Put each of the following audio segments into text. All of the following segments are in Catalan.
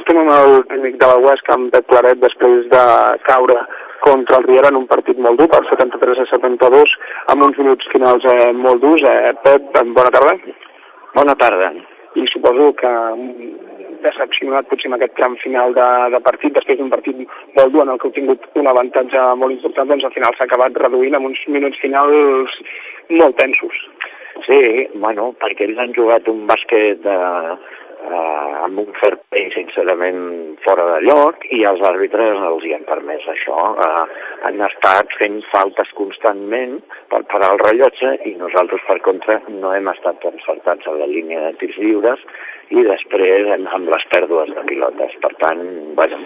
estem amb el tècnic de la UESC, amb Pep Claret, després de caure contra el Riera en un partit molt dur, per 73-72, amb uns minuts finals molt durs. Pep, bona tarda. Bona tarda. I suposo que decepcionat potser amb aquest tram final de partit, després d'un partit molt dur en el que heu tingut un avantatge molt important, doncs al final s'ha acabat reduint amb uns minuts finals molt tensos. Sí, bueno, perquè ells han jugat un bàsquet amb un fair play sincerament fora de lloc i els àrbitres els hi han permès això. Han estat fent faltes constantment per parar el rellotge i nosaltres, per contra, no hem estat encertats a la línia de tirs lliures i després amb les pèrdues de pilotes. Per tant, bueno,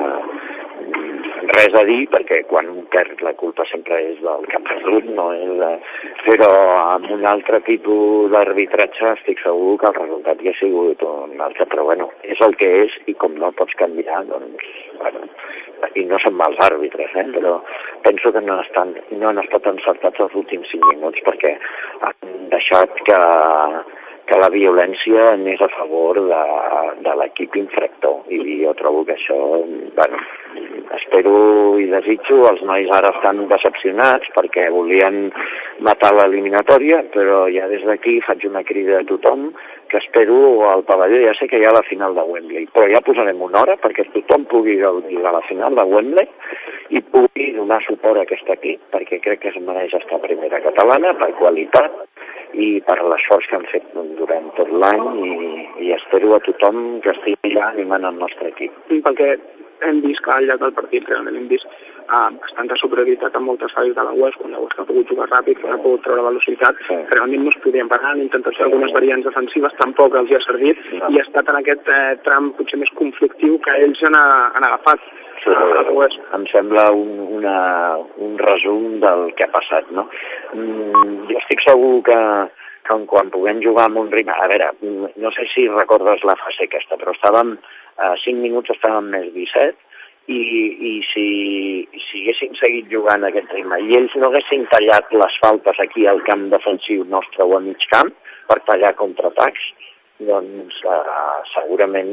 res a dir, perquè quan un perd la culpa sempre és del que ha perdut, no és però amb un altre tipus d'arbitratge estic segur que el resultat hi ha sigut un altre, però bueno, és el que és i com no pots canviar, doncs, bueno, i no són mals àrbitres, però penso que no han estat encertats els últims 5 minuts perquè han deixat que la violència anés a favor de l'equip infractor i jo trobo que això, bueno, espero i desitjo, els nois ara estan decepcionats perquè volien matar l'eliminatòria, però ja des d'aquí faig una crida a tothom que espero al pavelló, ja sé que hi ha la final de Wembley, però ja posarem una hora perquè tothom pugui gaudir de la final de Wembley i pugui donar suport a aquest equip, perquè crec que es mereix estar a primera catalana per qualitat i per l'esforç que han fet durant tot l'any i espero a tothom que estigui allà animant el nostre equip. Perquè hem vist que al llarg del partit realment hem vist bastanta superioritat en moltes fases de la UESC, quan la UESC ha pogut jugar ràpid, quan ha pogut treure velocitat, realment no es podien parar, han intentat fer algunes variants defensives, tampoc els hi ha servit i ha estat en aquest tram potser més conflictiu que ells han agafat. Sí, em sembla un resum del que ha passat, no? Jo estic segur que quan puguem jugar amb un ritme... A veure, no sé si recordes la fase aquesta, però estàvem 5 minuts estàvem més 17 i si haguéssim seguit jugant a aquest ritme i ells no haguessin tallat les faltes aquí al camp defensiu nostre o a mig camp per tallar contraatacs, doncs segurament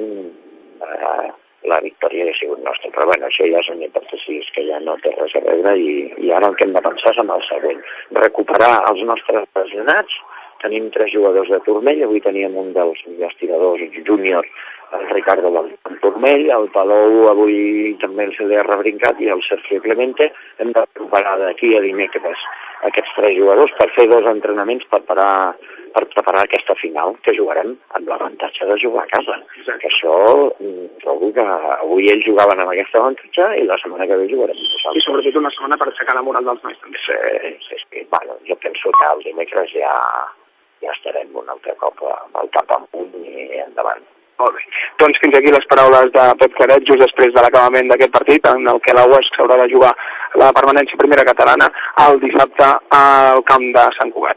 la victòria hauria sigut nostra. Però bueno, això ja és una hipòtesi que ja no té res a veure i ara el que hem de pensar és en el següent. Recuperar els nostres lesionats. Tenim 3 jugadors de turmell, avui teníem un dels tiradors júnior, el Ricardo del turmell, el Palou avui també se li ha rebrincat i el Sergio Clemente. Hem de recuperar d'aquí a dimecres aquests 3 jugadors per fer 2 entrenaments per preparar aquesta final que jugarem amb l'avantatge de jugar a casa. Que això trobo que avui ells jugaven amb aquest avantatge i la setmana que ve jugarem nosaltres. I sobretot una setmana per aixecar la moral dels nois també. Sí. Bueno, jo penso que el dimecres ja estarem un altre cop amb el cap amunt i endavant. Molt bé. Doncs fins aquí les paraules de Pep Claret just després de l'acabament d'aquest partit en el que la UESC s'haurà de jugar la permanència primera catalana el dissabte al camp de Sant Cugat.